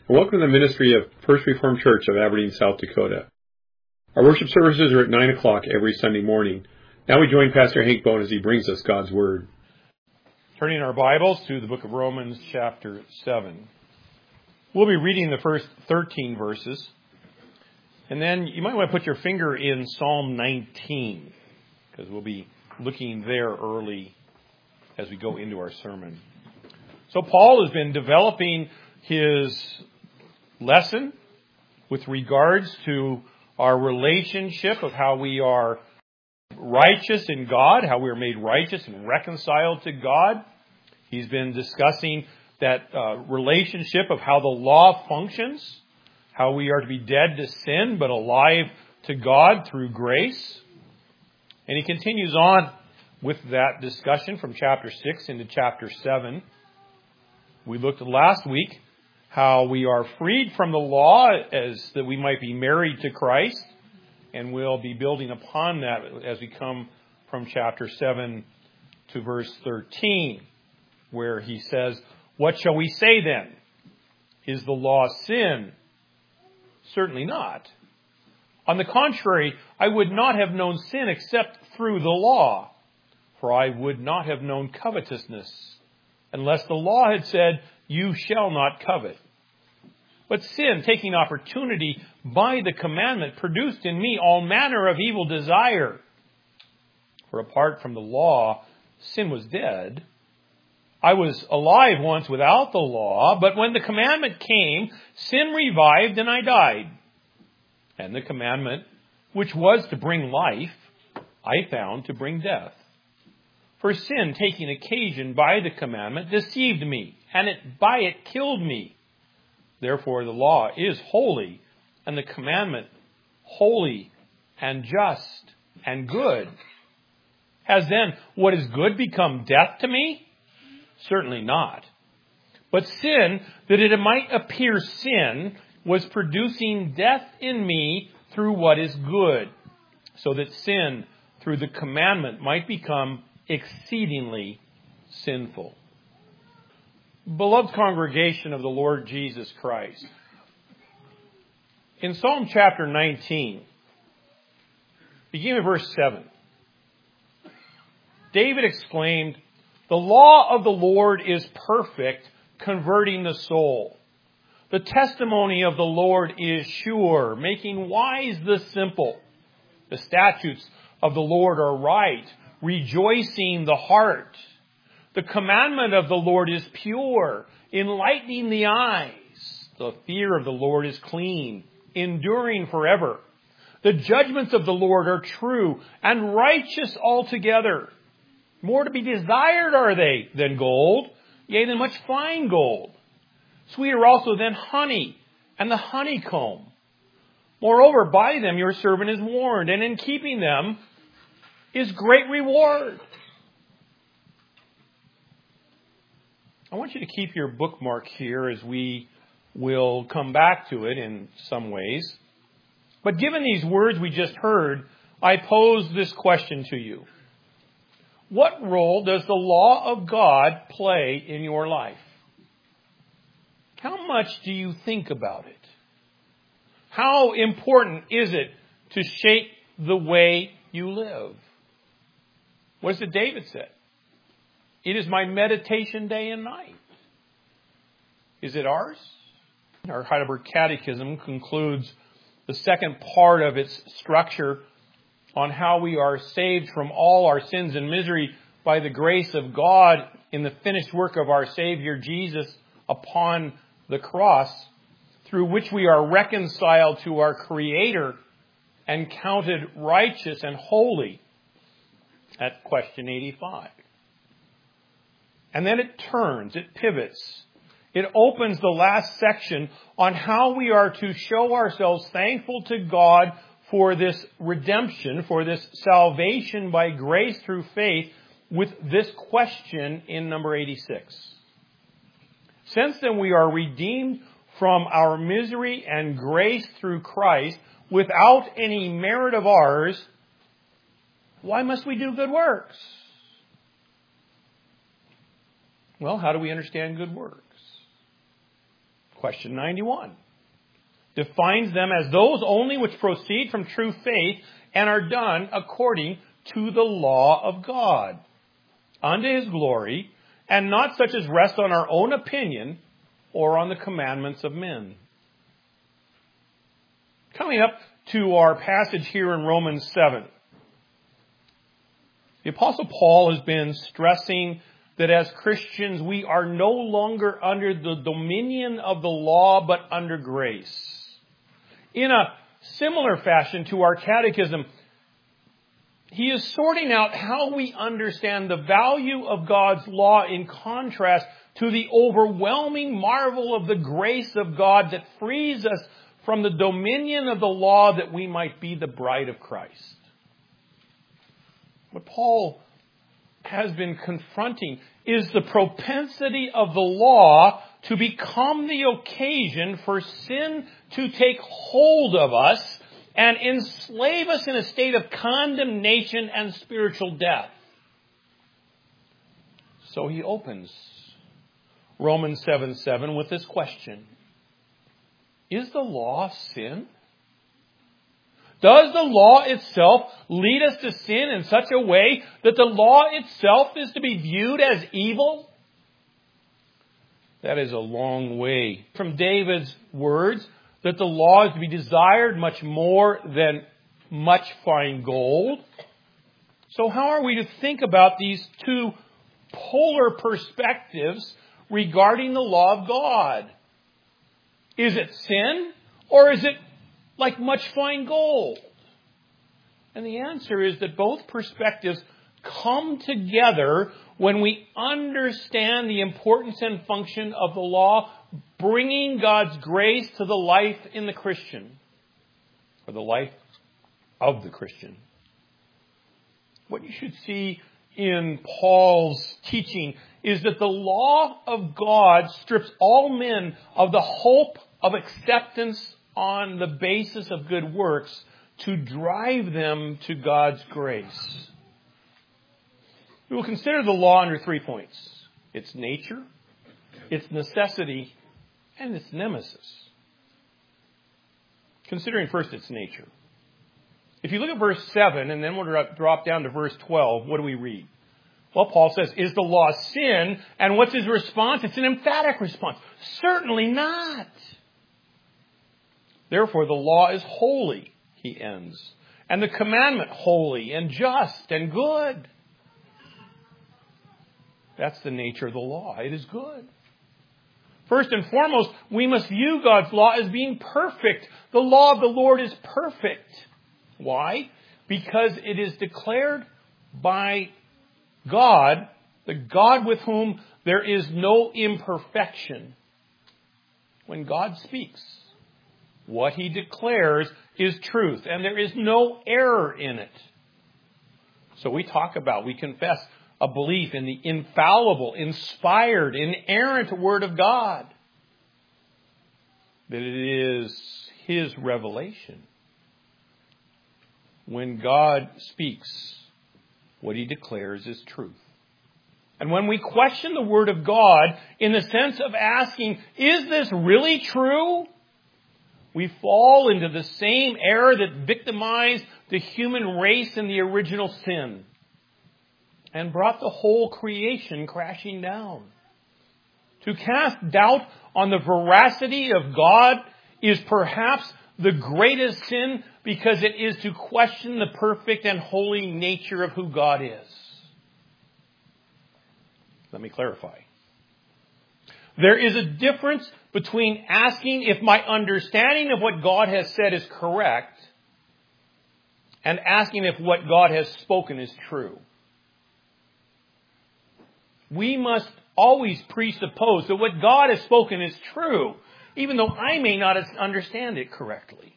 Welcome to the ministry of First Reformed Church of Aberdeen, South Dakota. Our worship services are at 9 o'clock every Sunday morning. Now we join Pastor Hank Bone as he brings us God's Word. Turning our Bibles to the book of Romans, chapter 7. We'll be reading the first 13 verses. And then you might want to put your finger in Psalm 19, because we'll be looking there early as we go into our sermon. So Paul has been developing his lesson with regards to our relationship of how we are righteous in God, how we are made righteous and reconciled to God. He's been discussing that relationship of how the law functions, how we are to be dead to sin but alive to God through grace. And he continues on with that discussion from chapter 6 into chapter 7. We looked at last week how we are freed from the law as that we might be married to Christ. And we'll be building upon that as we come from chapter 7 to verse 13, where he says, "What shall we say then? Is the law sin? Certainly not. On the contrary, I would not have known sin except through the law, for I would not have known covetousness, unless the law had said, 'You shall not covet.' But sin, taking opportunity by the commandment, produced in me all manner of evil desire. For apart from the law, sin was dead. I was alive once without the law, but when the commandment came, sin revived and I died. And the commandment, which was to bring life, I found to bring death. For sin, taking occasion by the commandment, deceived me, and by it killed me. Therefore the law is holy, and the commandment holy and just and good. Has then what is good become death to me? Certainly not. But sin, that it might appear sin, was producing death in me through what is good, so that sin through the commandment might become exceedingly sinful." Beloved congregation of the Lord Jesus Christ, in Psalm chapter 19, beginning at verse 7, David exclaimed, "The law of the Lord is perfect, converting the soul. The testimony of the Lord is sure, making wise the simple. The statutes of the Lord are right, rejoicing the heart. The commandment of the Lord is pure, enlightening the eyes. The fear of the Lord is clean, enduring forever. The judgments of the Lord are true and righteous altogether. More to be desired are they than gold, yea, than much fine gold. Sweeter also than honey and the honeycomb. Moreover, by them your servant is warned, and in keeping them is great reward." I want you to keep your bookmark here as we will come back to it in some ways. But given these words we just heard, I pose this question to you. What role does the law of God play in your life? How much do you think about it? How important is it to shape the way you live? What does David say? "It is my meditation day and night." Is it ours? Our Heidelberg Catechism concludes the second part of its structure on how we are saved from all our sins and misery by the grace of God in the finished work of our Savior Jesus upon the cross, through which we are reconciled to our Creator and counted righteous and holy. At question 85. And then it turns, it pivots. It opens the last section on how we are to show ourselves thankful to God for this redemption, for this salvation by grace through faith, with this question in number 86. Since then we are redeemed from our misery and grace through Christ without any merit of ours, why must we do good works? Well, how do we understand good works? Question 91 defines them as those only which proceed from true faith and are done according to the law of God, unto His glory, and not such as rest on our own opinion or on the commandments of men. Coming up to our passage here in Romans 7, the Apostle Paul has been stressing that as Christians we are no longer under the dominion of the law but under grace. In a similar fashion to our catechism, he is sorting out how we understand the value of God's law in contrast to the overwhelming marvel of the grace of God that frees us from the dominion of the law that we might be the bride of Christ. What Paul has been confronting is the propensity of the law to become the occasion for sin to take hold of us and enslave us in a state of condemnation and spiritual death. So he opens Romans 7:7 with this question. Is the law sin? Does the law itself lead us to sin in such a way that the law itself is to be viewed as evil? That is a long way from David's words that the law is to be desired much more than much fine gold. So how are we to think about these two polar perspectives regarding the law of God? Is it sin or is it like much fine gold? And the answer is that both perspectives come together when we understand the importance and function of the law, bringing God's grace to the life in the Christian, or the life of the Christian. What you should see in Paul's teaching is that the law of God strips all men of the hope of acceptance on the basis of good works to drive them to God's grace. We will consider the law under 3 points: its nature, its necessity, and its nemesis. Considering first its nature. If you look at verse 7 and then we'll drop down to verse 12, what do we read? Well, Paul says, is the law sin? And what's his response? It's an emphatic response. Certainly not. Therefore, the law is holy, he ends, and the commandment holy and just and good. That's the nature of the law. It is good. First and foremost, we must view God's law as being perfect. The law of the Lord is perfect. Why? Because it is declared by God, the God with whom there is no imperfection. When God speaks, what He declares is truth, and there is no error in it. So we confess a belief in the infallible, inspired, inerrant Word of God. That it is His revelation. When God speaks, what He declares is truth. And when we question the Word of God in the sense of asking, is this really true? We fall into the same error that victimized the human race in the original sin and brought the whole creation crashing down. To cast doubt on the veracity of God is perhaps the greatest sin because it is to question the perfect and holy nature of who God is. Let me clarify. There is a difference between asking if my understanding of what God has said is correct and asking if what God has spoken is true. We must always presuppose that what God has spoken is true, even though I may not understand it correctly.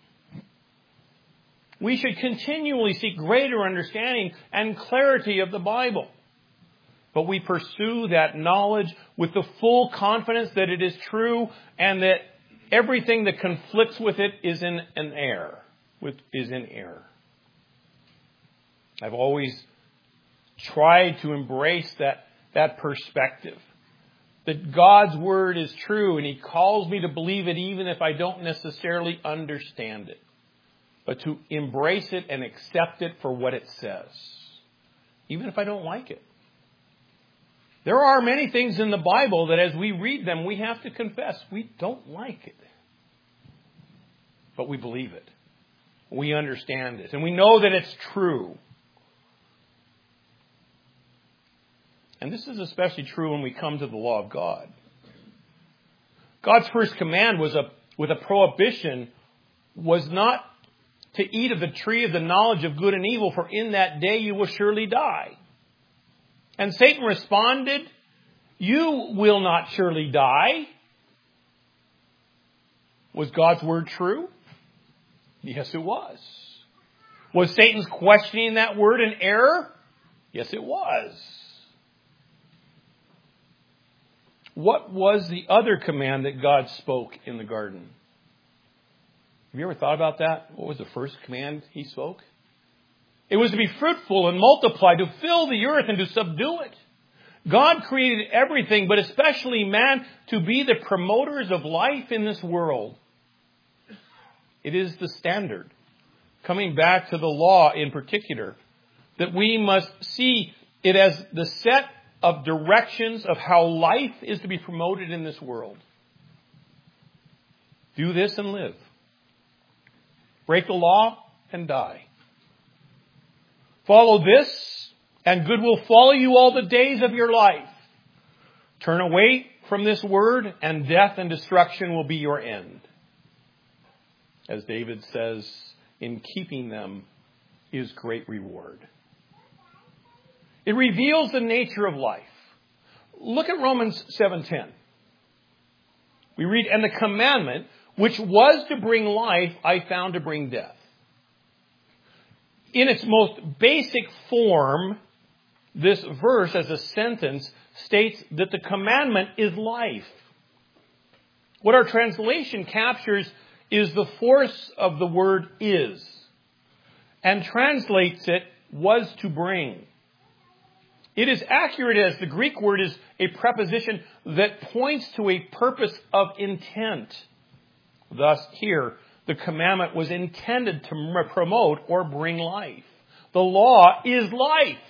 We should continually seek greater understanding and clarity of the Bible. But we pursue that knowledge with the full confidence that it is true and that everything that conflicts with it is in error. I've always tried to embrace that perspective. that God's Word is true, and He calls me to believe it even if I don't necessarily understand it, but to embrace it and accept it for what it says, even if I don't like it. There are many things in the Bible that as we read them, we have to confess we don't like it. But we believe it. We understand it. And we know that it's true. And this is especially true when we come to the law of God. God's first command with a prohibition was not to eat of the tree of the knowledge of good and evil, for in that day you will surely die. And Satan responded, "You will not surely die." Was God's word true? Yes, it was. Was Satan's questioning that word an error? Yes, it was. What was the other command that God spoke in the garden? Have you ever thought about that? What was the first command He spoke? It was to be fruitful and multiply, to fill the earth and to subdue it. God created everything, but especially man, to be the promoters of life in this world. It is the standard, coming back to the law in particular, that we must see it as the set of directions of how life is to be promoted in this world. Do this and live. Break the law and die. Follow this, and good will follow you all the days of your life. Turn away from this word, and death and destruction will be your end. As David says, in keeping them is great reward. It reveals the nature of life. Look at Romans 7:10. We read, "And the commandment, which was to bring life, I found to bring death." In its most basic form, this verse as a sentence states that the commandment is life. What our translation captures is the force of the word "is," and translates it "was to bring." It is accurate as the Greek word is a preposition that points to a purpose of intent. Thus, here, the commandment was intended to promote or bring life. The law is life.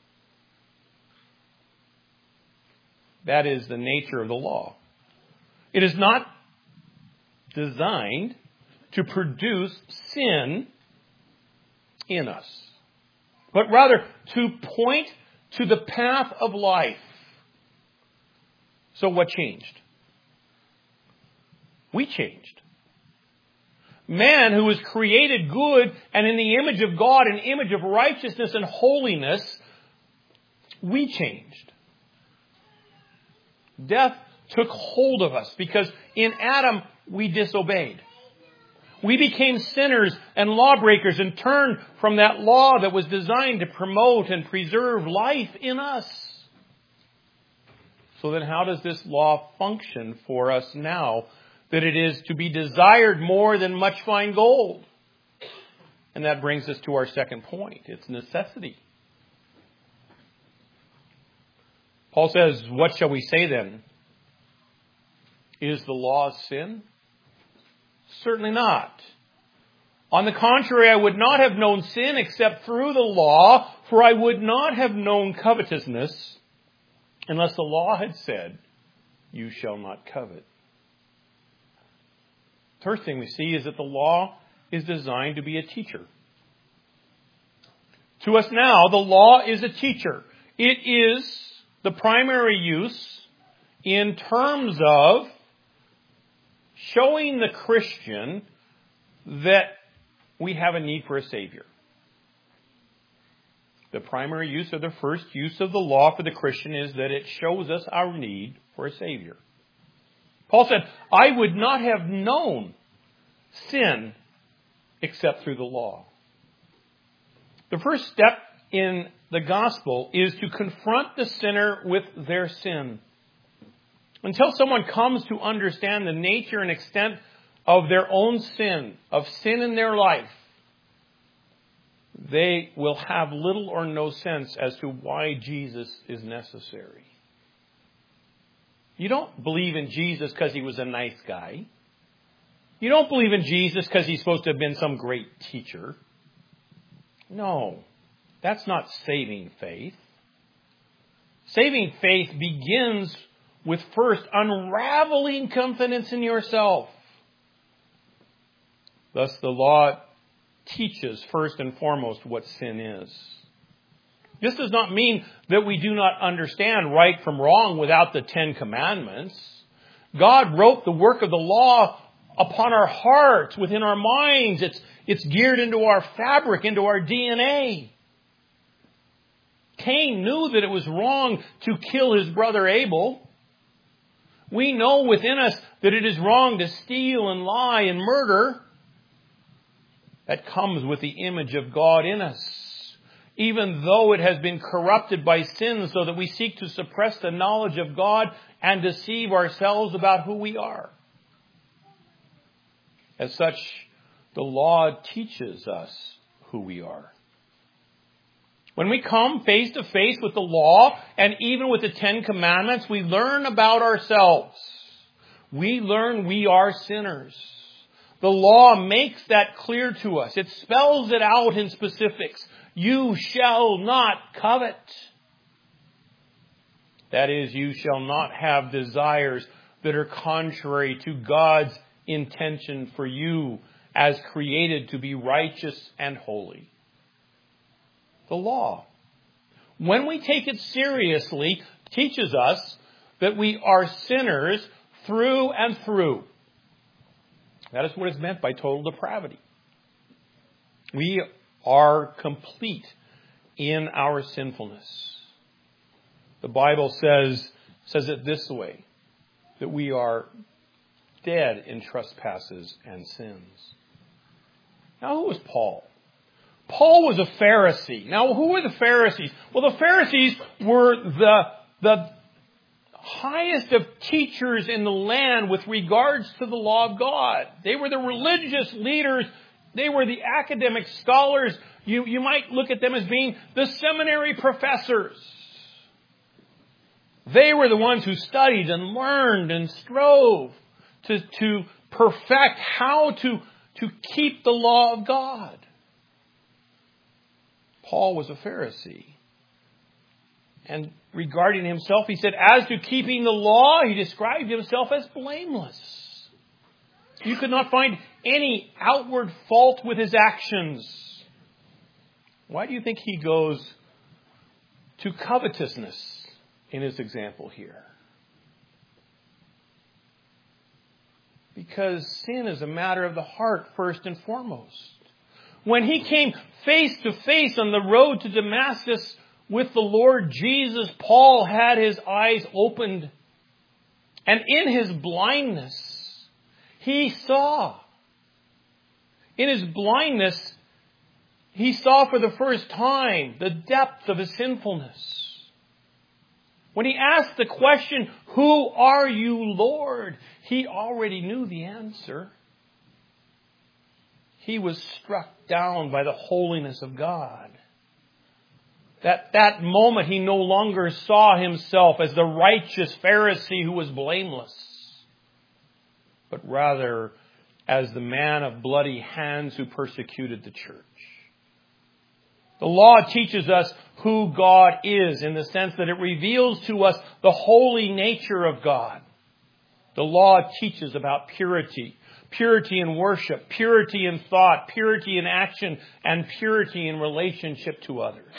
That is the nature of the law. It is not designed to produce sin in us, but rather to point to the path of life. So what changed? We changed. Man, who was created good and in the image of God, an image of righteousness and holiness, we changed. Death took hold of us because in Adam we disobeyed. We became sinners and lawbreakers and turned from that law that was designed to promote and preserve life in us. So then how does this law function for us now that it is to be desired more than much fine gold? And that brings us to our second point. It's necessity. Paul says, "What shall we say then? Is the law sin? Certainly not. On the contrary, I would not have known sin except through the law, for I would not have known covetousness unless the law had said, 'You shall not covet.'" First thing we see is that the law is designed to be a teacher. To us now, the law is a teacher. It is the primary use in terms of showing the Christian that we have a need for a Savior. The primary use or the first use of the law for the Christian is that it shows us our need for a Savior. Paul said, "I would not have known sin except through the law." The first step in the gospel is to confront the sinner with their sin. Until someone comes to understand the nature and extent of their own sin, of sin in their life, they will have little or no sense as to why Jesus is necessary. You don't believe in Jesus because he was a nice guy. You don't believe in Jesus because he's supposed to have been some great teacher. No, that's not saving faith. Saving faith begins with first unraveling confidence in yourself. Thus, the law teaches first and foremost what sin is. This does not mean that we do not understand right from wrong without the 10 Commandments. God wrote the work of the law upon our hearts, within our minds. It's geared into our fabric, into our DNA. Cain knew that it was wrong to kill his brother Abel. We know within us that it is wrong to steal and lie and murder. That comes with the image of God in us, even though it has been corrupted by sin, so that we seek to suppress the knowledge of God and deceive ourselves about who we are. As such, the law teaches us who we are. When we come face to face with the law and even with the 10 Commandments, we learn about ourselves. We learn we are sinners. The law makes that clear to us. It spells it out in specifics. You shall not covet. That is, you shall not have desires that are contrary to God's intention for you as created to be righteous and holy. The law, when we take it seriously, teaches us that we are sinners through and through. That is what is meant by total depravity. We are complete in our sinfulness. The Bible says it this way, that we are dead in trespasses and sins. Now, who was Paul? Paul was a Pharisee. Now, who were the Pharisees? Well, the Pharisees were the highest of teachers in the land with regards to the law of God. They were the religious leaders. They were the academic scholars. You might look at them as being the seminary professors. They were the ones who studied and learned and strove to perfect how to keep the law of God. Paul was a Pharisee. And regarding himself, he said, as to keeping the law, he described himself as blameless. You could not find any outward fault with his actions. Why do you think he goes to covetousness in his example here? Because sin is a matter of the heart first and foremost. When he came face to face on the road to Damascus with the Lord Jesus, Paul had his eyes opened. And in his blindness, he saw. In his blindness, he saw for the first time the depth of his sinfulness. When he asked the question, "Who are you, Lord?" he already knew the answer. He was struck down by the holiness of God. That moment he no longer saw himself as the righteous Pharisee who was blameless, but rather as the man of bloody hands who persecuted the church. The law teaches us who God is in the sense that it reveals to us the holy nature of God. The law teaches about purity. Purity in worship, purity in thought, purity in action, and purity in relationship to others.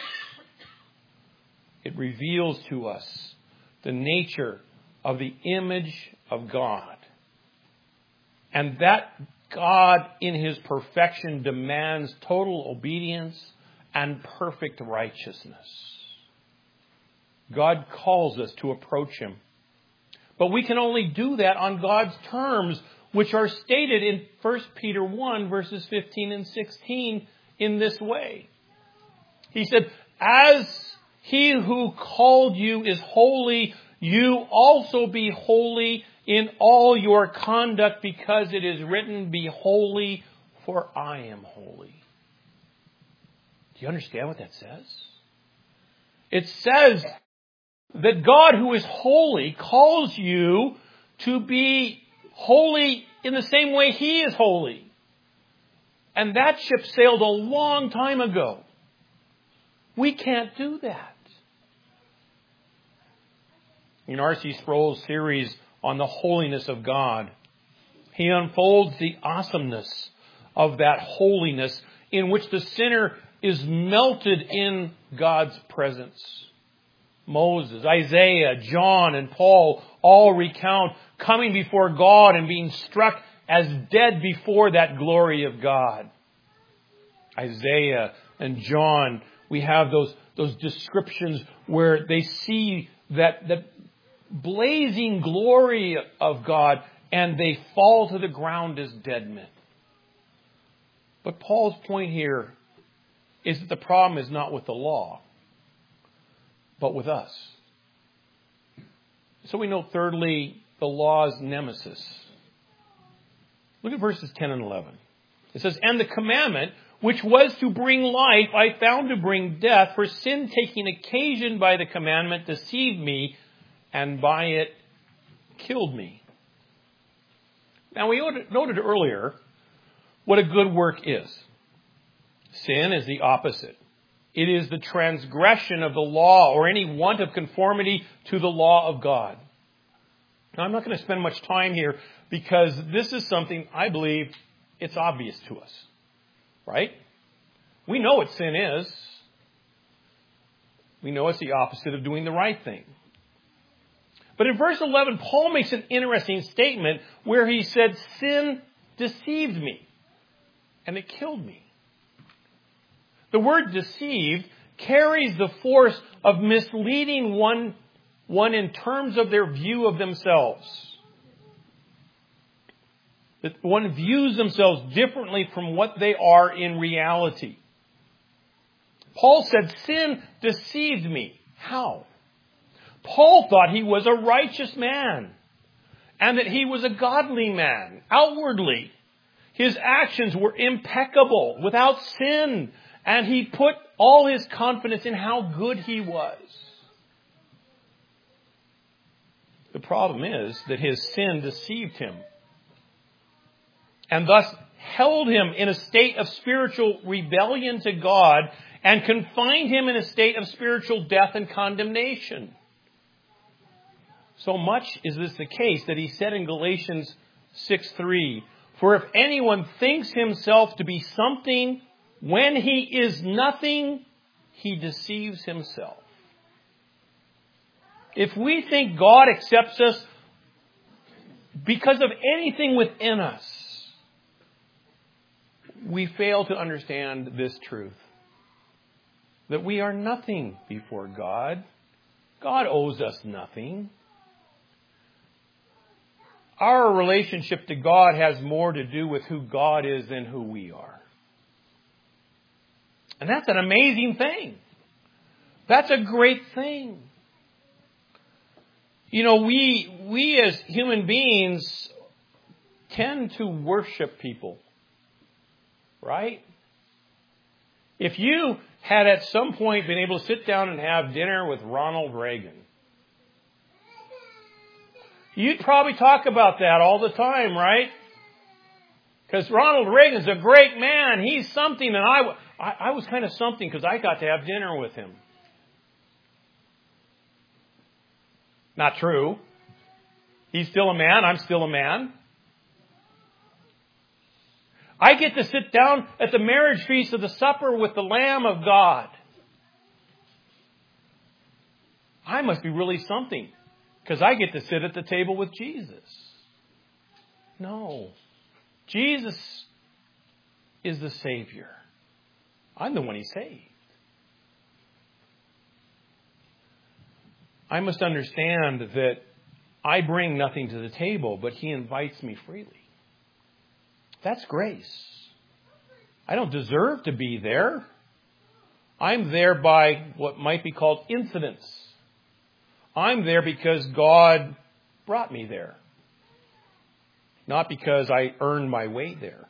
It reveals to us the nature of the image of God. And that God in his perfection demands total obedience and perfect righteousness. God calls us to approach him. But we can only do that on God's terms, which are stated in 1 Peter 1, verses 15 and 16 in this way. He said, as he who called you is holy, you also be holy in all your conduct, because it is written, be holy, for I am holy. Do you understand what that says? It says that God, who is holy, calls you to be holy in the same way He is holy. And that ship sailed a long time ago. We can't do that. In R.C. Sproul's series on the holiness of God, he unfolds the awesomeness of that holiness in which the sinner is melted in God's presence. Moses, Isaiah, John, and Paul all recount coming before God and being struck as dead before that glory of God. Isaiah and John, we have those descriptions where they see that blazing glory of God, and they fall to the ground as dead men. But Paul's point here is that the problem is not with the law, but with us. So we know, thirdly, the law's nemesis. Look at verses 10 and 11. It says, "And the commandment, which was to bring life, I found to bring death, for sin taking occasion by the commandment deceived me, and by it killed me." Now, we noted earlier what a good work is. Sin is the opposite. It is the transgression of the law or any want of conformity to the law of God. Now, I'm not going to spend much time here because this is something I believe it's obvious to us. Right? We know what sin is. We know it's the opposite of doing the right thing. But in verse 11, Paul makes an interesting statement where he said, "Sin deceived me, and it killed me." The word deceived carries the force of misleading one in terms of their view of themselves. That one views themselves differently from what they are in reality. Paul said, "Sin deceived me." How? Paul thought he was a righteous man and that he was a godly man. Outwardly, his actions were impeccable, without sin, and he put all his confidence in how good he was. The problem is that his sin deceived him and thus held him in a state of spiritual rebellion to God and confined him in a state of spiritual death and condemnation. So much is this the case that he said in Galatians 6:3, "For if anyone thinks himself to be something when he is nothing, he deceives himself." If we think God accepts us because of anything within us, we fail to understand this truth. That we are nothing before God. God owes us nothing. Our relationship to God has more to do with who God is than who we are. And that's an amazing thing. That's a great thing. You know, we as human beings tend to worship people. Right? If you had at some point been able to sit down and have dinner with Ronald Reagan, you'd probably talk about that all the time, right? Because Ronald Reagan's a great man. He's something, and I was kind of something because I got to have dinner with him. Not true. He's still a man. I'm still a man. I get to sit down at the marriage feast of the supper with the Lamb of God. I must be really something because I get to sit at the table with Jesus. No. Jesus is the Savior. I'm the one He saved. I must understand that I bring nothing to the table, but He invites me freely. That's grace. I don't deserve to be there. I'm there by what might be called incidence. I'm there because God brought me there. Not because I earned my way there.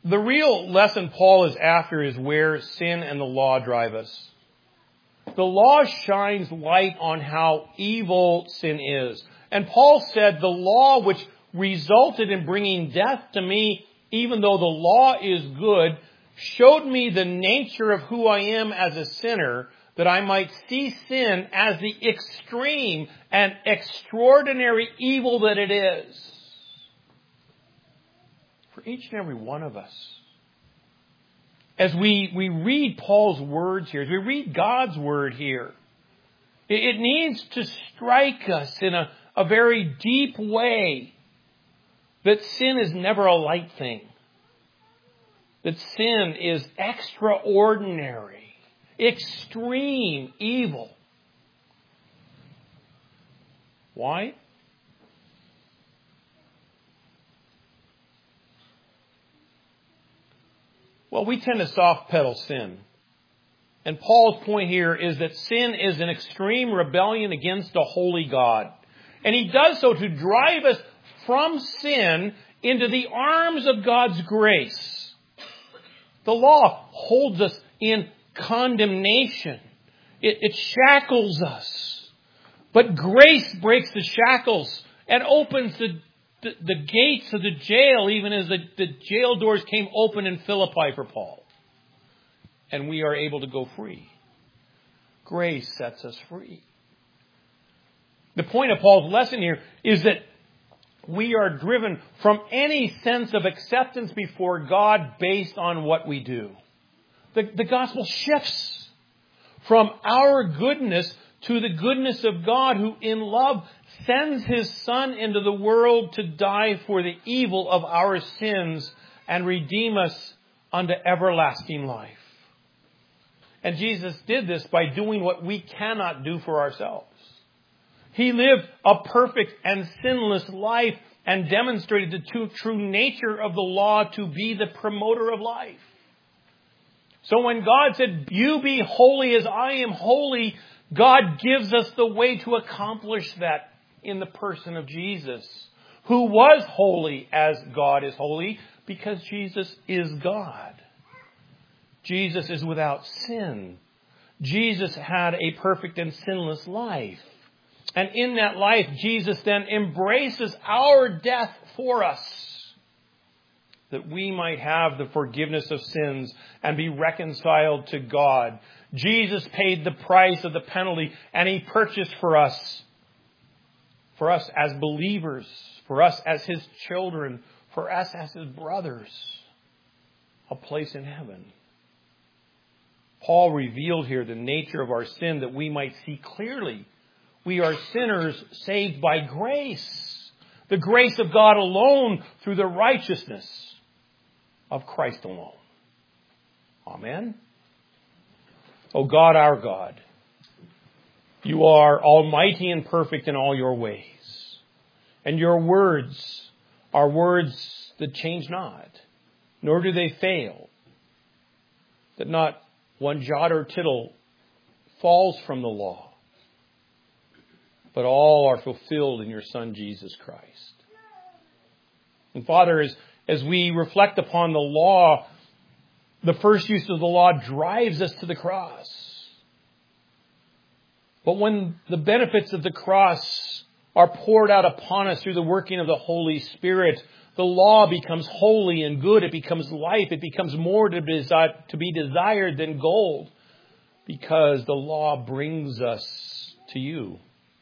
The real lesson Paul is after is where sin and the law drive us. The law shines light on how evil sin is. And Paul said, the law which resulted in bringing death to me, even though the law is good, showed me the nature of who I am as a sinner, that I might see sin as the extreme and extraordinary evil that it is. For each and every one of us. As we read Paul's words here, as we read God's word here, it needs to strike us in a very deep way that sin is never a light thing. That sin is extraordinary, extreme evil. Why? Well, we tend to soft pedal sin. And Paul's point here is that sin is an extreme rebellion against a holy God. And he does so to drive us from sin into the arms of God's grace. The law holds us in condemnation. It shackles us. But grace breaks the shackles and opens the gates of the jail, even as the jail doors came open in Philippi for Paul. And we are able to go free. Grace sets us free. The point of Paul's lesson here is that we are driven from any sense of acceptance before God based on what we do. The gospel shifts from our goodness to the goodness of God, who in love sends His Son into the world to die for the evil of our sins and redeem us unto everlasting life. And Jesus did this by doing what we cannot do for ourselves. He lived a perfect and sinless life and demonstrated the true nature of the law to be the promoter of life. So when God said, "You be holy as I am holy," God gives us the way to accomplish that in the person of Jesus, who was holy as God is holy, because Jesus is God. Jesus is without sin. Jesus had a perfect and sinless life. And in that life, Jesus then embraces our death for us, that we might have the forgiveness of sins and be reconciled to God. Jesus paid the price of the penalty, and He purchased for us as believers, for us as His children, for us as His brothers, a place in heaven. Paul revealed here the nature of our sin that we might see clearly. We are sinners saved by grace. The grace of God alone through the righteousness of Christ alone. Amen. O God, our God, You are almighty and perfect in all Your ways. And Your words are words that change not, nor do they fail. That not one jot or tittle falls from the law, but all are fulfilled in Your Son, Jesus Christ. And Father, as we reflect upon the law, the first use of the law drives us to the cross. But when the benefits of the cross are poured out upon us through the working of the Holy Spirit, the law becomes holy and good. It becomes life. It becomes more to be desired than gold, because the law brings us to You.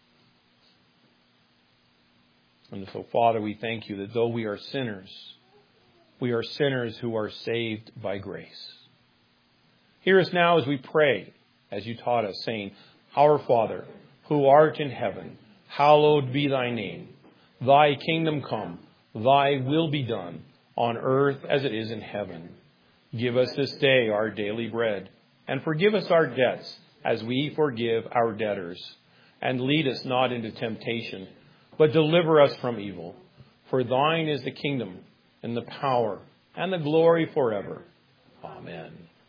And so, Father, we thank You that though we are sinners who are saved by grace. Hear us now as we pray, as You taught us, saying, "Our Father, who art in heaven, hallowed be Thy name. Thy kingdom come, Thy will be done, on earth as it is in heaven. Give us this day our daily bread, and forgive us our debts as we forgive our debtors. And lead us not into temptation, but deliver us from evil. For Thine is the kingdom, and the power, and the glory forever. Amen."